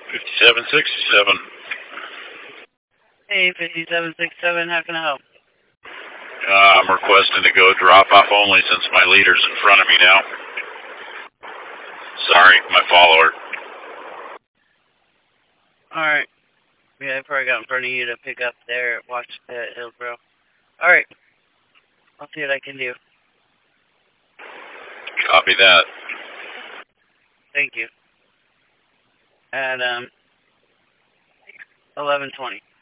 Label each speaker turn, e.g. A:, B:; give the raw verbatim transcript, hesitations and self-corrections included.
A: fifty-seven sixty-seven.
B: Hey, fifty-seven sixty-seven, how can I help?
A: Uh, I'm requesting to go drop off only since my leader's in front of me now. Sorry, my follower.
B: Alright. Yeah, I probably got in front of you to pick up there at Watch at Hillsboro. Alright. I'll see what I can do.
A: Copy that.
B: Thank you. At, um, eleven twenty.